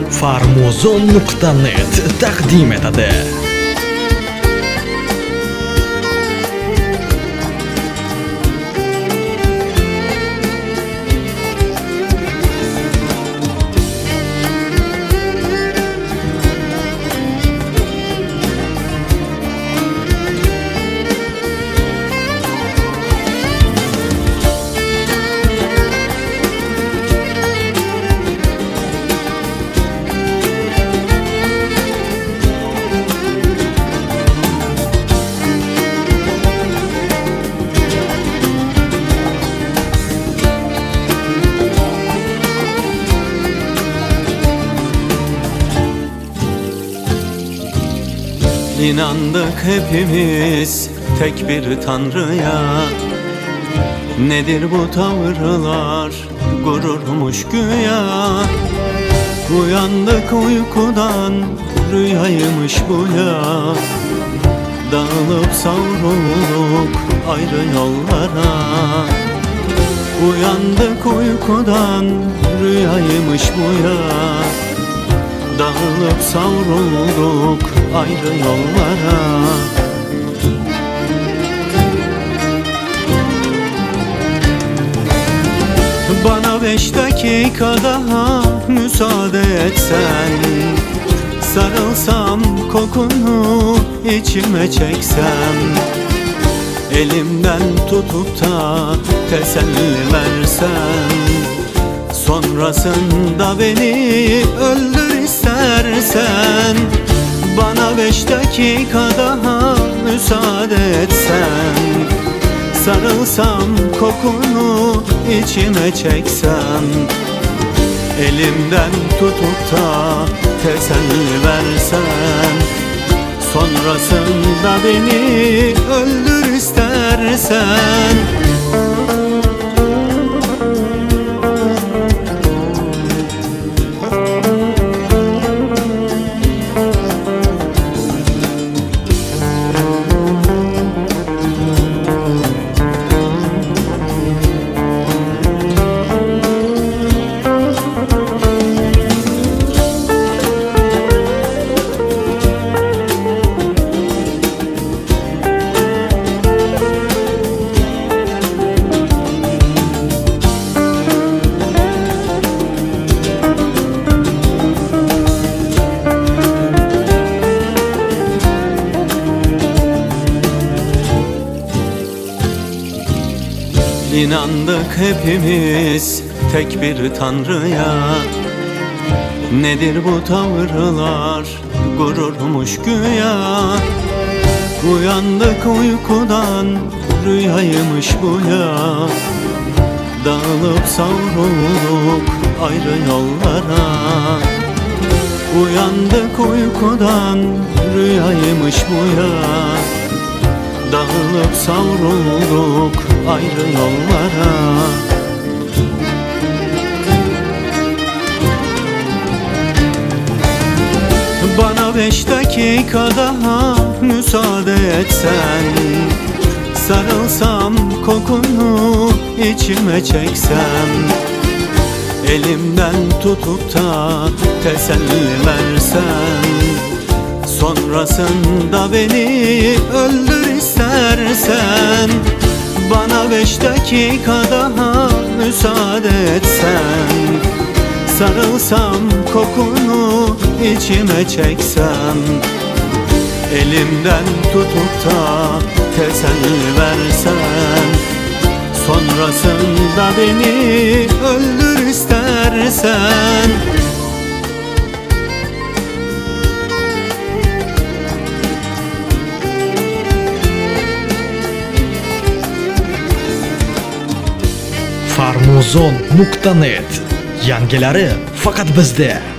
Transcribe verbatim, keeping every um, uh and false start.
Farmuzon nuqta net taqdim etadi. İnandık hepimiz tek bir Tanrı'ya. Nedir bu tavırlar, gururmuş güya. Uyandık uykudan, rüyaymış bu ya. Dağılıp savrulduk ayrı yollara. Uyandık uykudan, rüyaymış bu ya. Dağılıp savrulduk ayrı yollara. Bana beş dakika daha müsaade etsen, sarılsam kokunu içime çeksem, elimden tutup da teselli versen, sonrasında beni öldür istersen. Bana beş dakika daha müsaade etsen, sarılsam kokunu içime çeksem, elimden tutup da teselli versen, sonrasında beni öldür istersen. İnandık hepimiz tek bir Tanrı'ya. Nedir bu tavırlar, gururmuş güya. Uyandık uykudan, rüyaymış bu ya. Dağılıp savrulduk ayrı yollara. Uyandık uykudan, rüyaymış bu ya. Dağılıp savrulduk ayrı yollara. Bana beş dakika daha müsaade etsen, sarılsam kokunu içime çeksem, elimden tutup da teselli versen, sonrasında beni öldür istersen. Bana beş dakika daha müsaade etsen, sarılsam kokunu içime çeksem, elimden tutup da teselli versen, sonrasında beni öldür istersen. Farmuzon nuqta net yangilari faqat bizda.